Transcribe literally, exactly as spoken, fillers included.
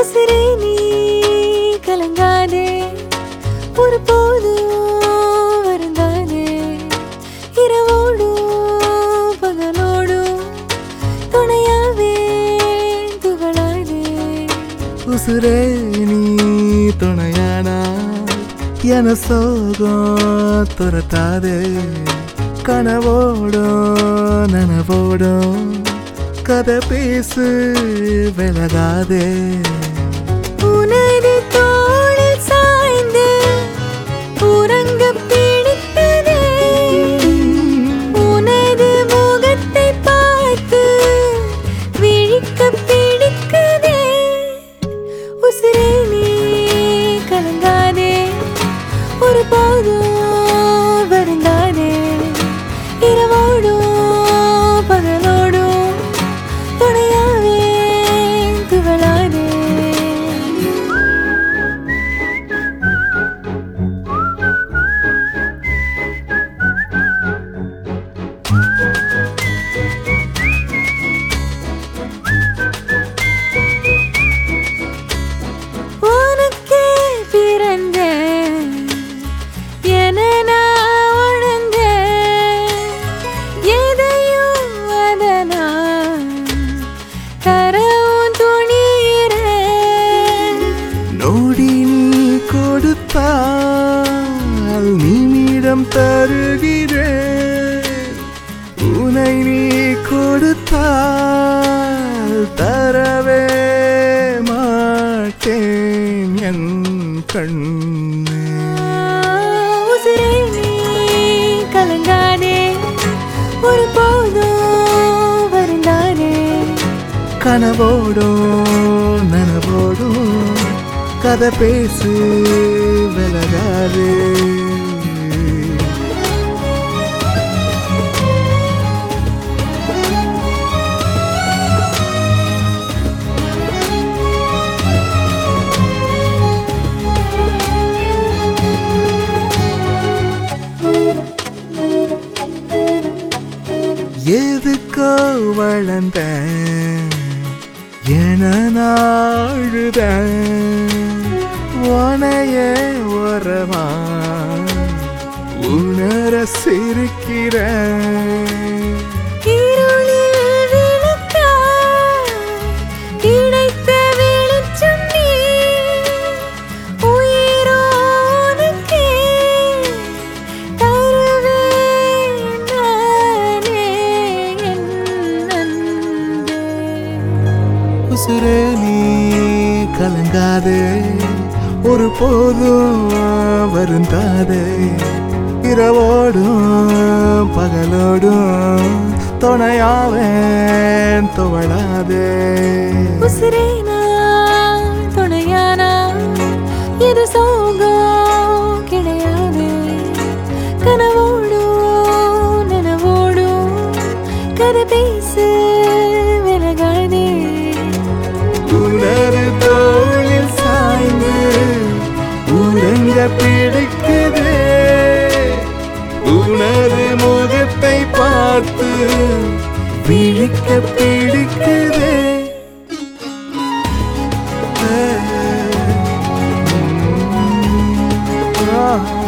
உசிரே நீ கலங்காதே, ஒரு போதும் வருந்தாதே, இரவோடும் பகலோடும் துணையாவே துகளாதே. உசுரே நீ துணையானா என சோகம் துரத்தாதே, கனவோடும் நனவோடும் கதை பேசு விலகாதே. உனது தோளில் சாய்ந்து உறங்க பிடித்ததே, உனது முகத்தை பார்த்து விழிக்க பிடிக்குதே. உசிரே நீ கலங்காதே, ஒரு போதும் வருந்தாதே, இரவோடும் பகலோடும் துணையாவே துவளாதே. உனக்கே பிறந்தேன் என நான் உணர்ந்தேன், எதையும் அதனால் தரவும் துணிகிறேன். நோடி நீ கொடுத்தால் நிமிடம் தருகிறேன், உனை நீ கொடுத்தால் தரவே மாட்டேன் என் கண்ணே. உசிரே நீ கலங்காதே, ஒரு போதும் வருந்தாதே, கனவோடும் நனவோடும் கதை பேசு விலகாதே. எதுக்கோ வளர்ந்த என நாழுத உனைய உறவா உணர சிரிக்கிற. இருளில் விளக்காய் கிடைத்த வெளிச்சம் நீ, உயிரோனுக்கே தருவேன் நானே என் அன்பே. உசுரே நீ கலங்காதே, ஒரு போதும் வருந்தாதே, இரவோடும் பகலோடும் துணையாவேன் துவளாதே. உசிரே நான் துணையானா இது சோகம் கிடையாது, கனவோடும் நனவோடும் கதை பேசு விலகாதே. உனது தோளில் சாய்ந்து உறங்க பிடிக்குதே, உனது முகத்தை பார்த்து விழிக்க பிடிக்குதே. ஆ